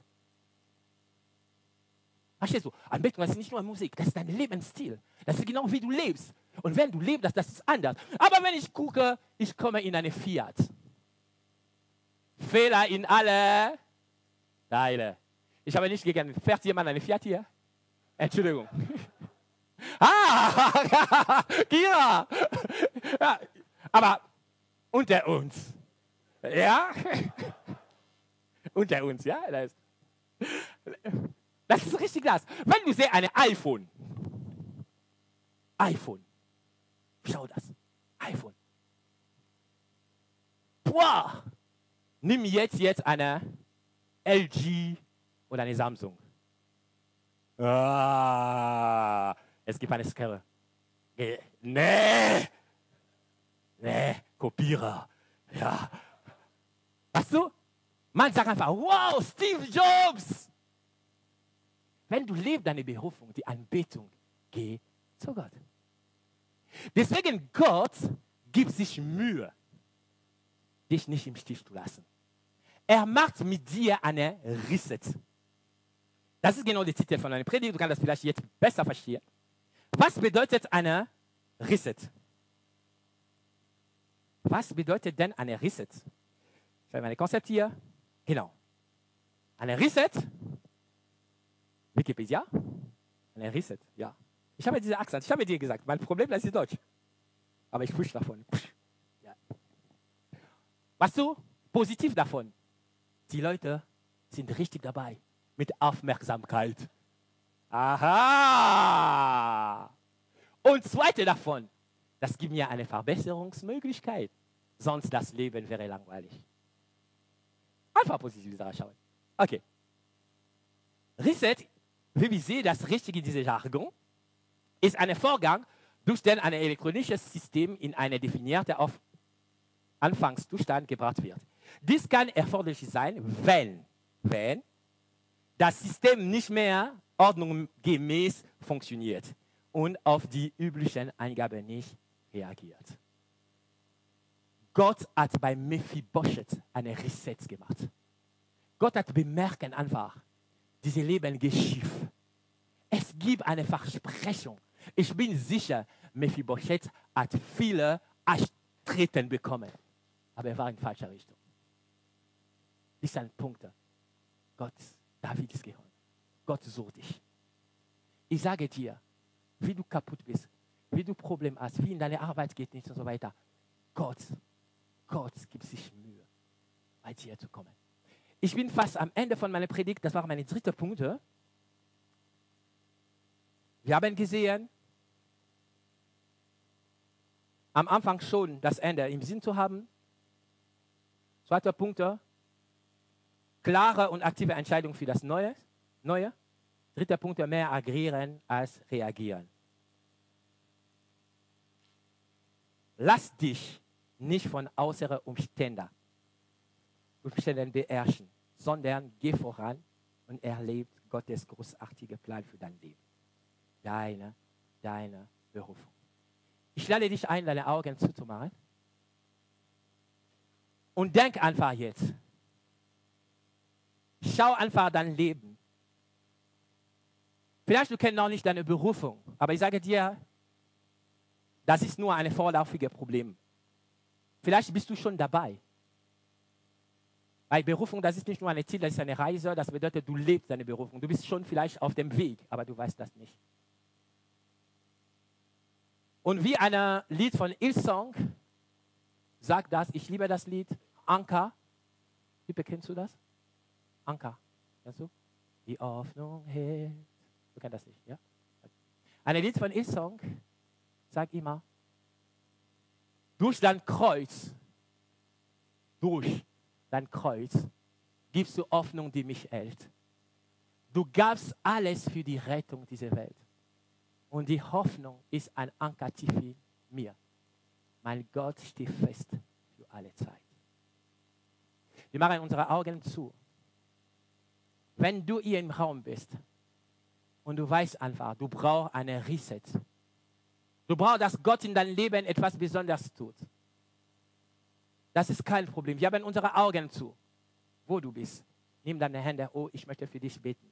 Verstehst du? Anbetung ist nicht nur Musik, das ist dein Lebensstil. Das ist genau wie du lebst. Und wenn du lebst, das, das ist anders. Aber wenn ich gucke, ich komme in eine Fiat. Fehler in alle Teile. Ich habe nicht gegen, fährt jemand eine Fiat hier? Entschuldigung. Ah, Kira. Ja, aber unter uns. Ja? Unter uns, ja? Das ist, das ist richtig krass. Wenn du siehst, ein iPhone. iPhone. Schau das. iPhone. Boah. Nimm jetzt, jetzt eine L G oder eine Samsung. Ah, es gibt eine Skala. Nee. Nee, Kopierer. Ja. Weißt du? Man sagt einfach, wow, Steve Jobs. Wenn du lebst, deine Berufung, die Anbetung, geh zu Gott. Deswegen Gott gibt sich Mühe, dich nicht im Stich zu lassen. Er macht mit dir eine Reset. Das ist genau der Titel von einer Predigt. Du kannst das vielleicht jetzt besser verstehen. Was bedeutet eine Reset? Was bedeutet denn eine Reset? Ich habe mein Konzept hier. Genau. Eine Reset. Wikipedia. Eine Reset, ja. Ich habe diese Akzent. Ich habe dir gesagt, mein Problem ist Deutsch. Aber ich spreche davon. Ja. Was du? Positiv davon. Die Leute sind richtig dabei. Mit Aufmerksamkeit. Aha! Und zweite davon, das gibt mir eine Verbesserungsmöglichkeit. Sonst das Leben wäre langweilig. Einfach positiv schauen. Okay. Reset, wie wir sehen, das Richtige in diesem Jargon, ist ein Vorgang, durch den ein elektronisches System in einen definierten Anfangszustand gebracht wird. Dies kann erforderlich sein, wenn, wenn das System nicht mehr ordnungsgemäß funktioniert und auf die üblichen Eingaben nicht reagiert. Gott hat bei Mephibosheth eine Reset gemacht. Gott hat bemerkt einfach, dieses Leben geht schief. Es gibt eine Versprechung. Ich bin sicher, Mephibosheth hat viele Arschtreten bekommen. Aber er war in falscher Richtung. Das ist ein Punkt. Gott, David ist geholt. Gott sucht dich. Ich sage dir, wie du kaputt bist, wie du Probleme hast, wie in deiner Arbeit geht nicht und so weiter. Gott, Gott gibt sich Mühe, bei dir zu kommen. Ich bin fast am Ende von meiner Predigt, das war meine dritte Punkt. Wir haben gesehen, am Anfang schon das Ende im Sinn zu haben. Zweiter Punkt, klare und aktive Entscheidung für das Neue. Neue. Dritter Punkt, mehr agieren als reagieren. Lass dich nicht von äußeren Umständen, Umständen beherrschen, sondern geh voran und erlebe Gottes großartigen Plan für dein Leben. Deine, deine Berufung. Ich lade dich ein, deine Augen zuzumachen. Und denk einfach jetzt. Schau einfach dein Leben. Vielleicht du kennst noch nicht deine Berufung, aber ich sage dir, das ist nur ein vorläufiges Problem. Vielleicht bist du schon dabei. Weil Berufung, das ist nicht nur ein Ziel, das ist eine Reise, das bedeutet, du lebst deine Berufung. Du bist schon vielleicht auf dem Weg, aber du weißt das nicht. Und wie ein Lied von Hillsong, Sag das. Ich liebe das Lied. Anker. Liebe, kennst du das? Anker. Kennst du? Die Hoffnung hält. Du kennst das nicht, ja? Ein Lied von Hillsong sagt immer, durch dein Kreuz, durch dein Kreuz gibst du Hoffnung, die mich hält. Du gabst alles für die Rettung dieser Welt. Und die Hoffnung ist ein Anker tief in mir. Mein Gott steht fest für alle Zeit. Wir machen unsere Augen zu. Wenn du hier im Raum bist und du weißt einfach, du brauchst eine Reset. Du brauchst, dass Gott in deinem Leben etwas Besonderes tut. Das ist kein Problem. Wir haben unsere Augen zu. Wo du bist, nimm deine Hände. Oh, ich möchte für dich beten.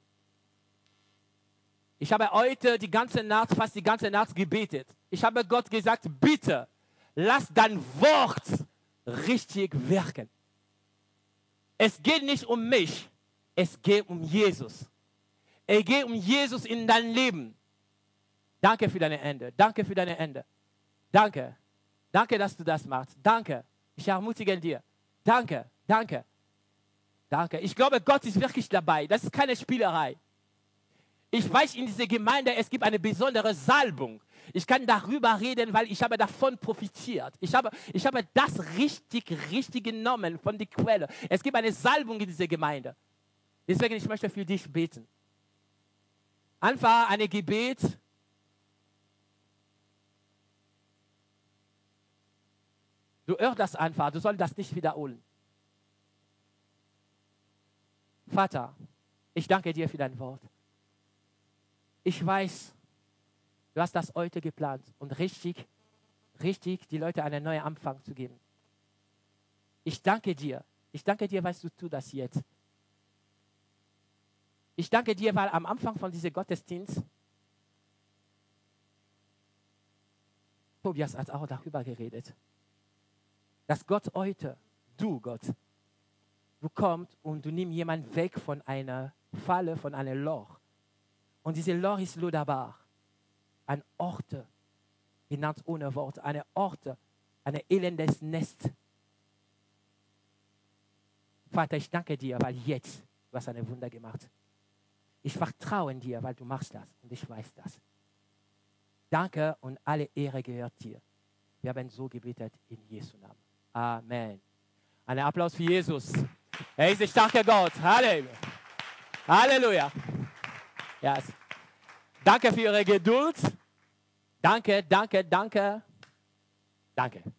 Ich habe heute die ganze Nacht, fast die ganze Nacht gebetet. Ich habe Gott gesagt, bitte, lass dein Wort richtig wirken. Es geht nicht um mich, es geht um Jesus. Es geht um Jesus in dein Leben. Danke für deine Hände. Danke für deine Hände. Danke. Danke, dass du das machst. Danke. Ich ermutige dir. Danke. Danke. Danke. Ich glaube, Gott ist wirklich dabei. Das ist keine Spielerei. Ich weiß, in dieser Gemeinde, es gibt eine besondere Salbung. Ich kann darüber reden, weil ich habe davon profitiert. Ich habe, ich habe das richtig, richtig genommen von der Quelle. Es gibt eine Salbung in dieser Gemeinde. Deswegen, ich möchte für dich beten. Einfach ein Gebet. Du hörst das einfach, du sollst das nicht wiederholen. Vater, ich danke dir für dein Wort. Ich weiß, du hast das heute geplant und richtig, richtig die Leute einen neuen Anfang zu geben. Ich danke dir. Ich danke dir, weil du tust das jetzt. Ich danke dir, weil am Anfang von diesem Gottesdienst Tobias hat auch darüber geredet, dass Gott heute, du Gott, du kommst und du nimmst jemanden weg von einer Falle, von einem Loch. Und dieses Loch ist Lodabar. Ein Ort, genannt ohne Wort, eine Ort, ein elendes Nest. Vater, ich danke dir, weil jetzt du hast eine Wunder gemacht. Ich vertraue in dir, weil du machst das und ich weiß das. Danke und alle Ehre gehört dir. Wir haben so gebetet in Jesu Namen. Amen. Ein Applaus für Jesus. Er ist ein starker Gott. Halleluja. Halleluja. Yes. Danke für Ihre Geduld. Danke, danke, danke. Danke.